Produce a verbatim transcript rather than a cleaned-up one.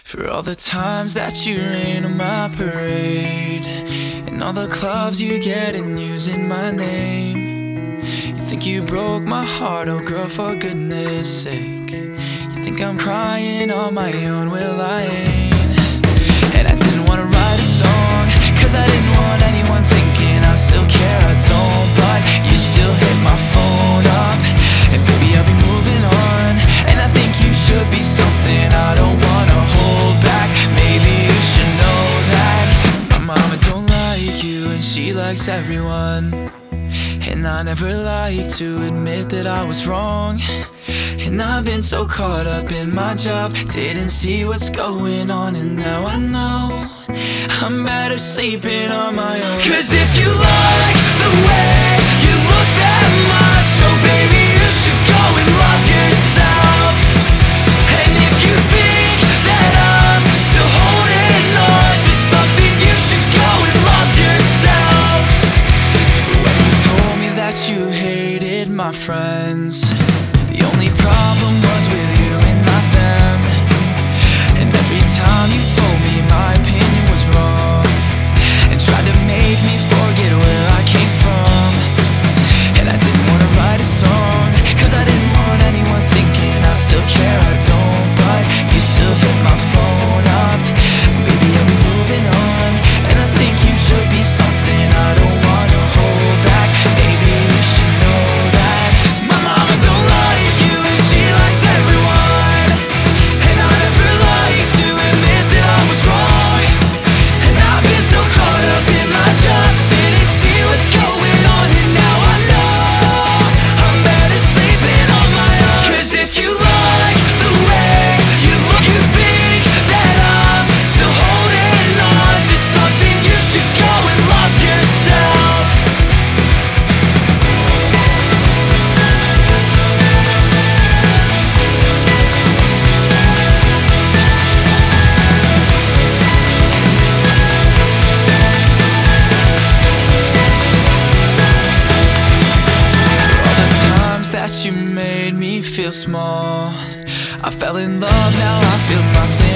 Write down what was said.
For all the times that you rain on my parade, and all the clubs you get in using my name. You think you broke my heart, oh girl, for goodness sake. You think I'm crying on my own, well I ain't. And I didn't wanna write a song, cause I didn't want anyone thinking I still care, I don't. But you still hit my phone up, and baby I'll be moving on. And I think you should be something I don't wanna hold back. Maybe you should know that my mama don't like you and she likes everyone. And I never like to admit that I was wrong. And I've been so caught up in my job, didn't see what's going on. And now I know I'm better sleeping on my own. Cause if you like the way you look that much, oh baby you should go and love yourself. And if you think that I'm still holding on to something, you should go and love yourself. When you told me that you hated my friends, the only problem was with you and not them. And every time you told me my opinion was wrong, and tried to make me forget where I came from. And I didn't wanna write a song, cause I didn't want anyone thinking I still care, I don't. But you still hit my phone up, baby I'll be moving on. And I think you should be something I don't wanna hold back. Maybe you should know that my mama don't like you and she likes everyone. And I never like to admit that I was wrong. And I've been so caught up in my job, didn't see what's going on. And now I know I'm better sleeping on my own. Cause if you like the way you look, you think that I'm still holding on to something, you should go and love yourself. That you made me feel small, I fell in love, now I feel nothing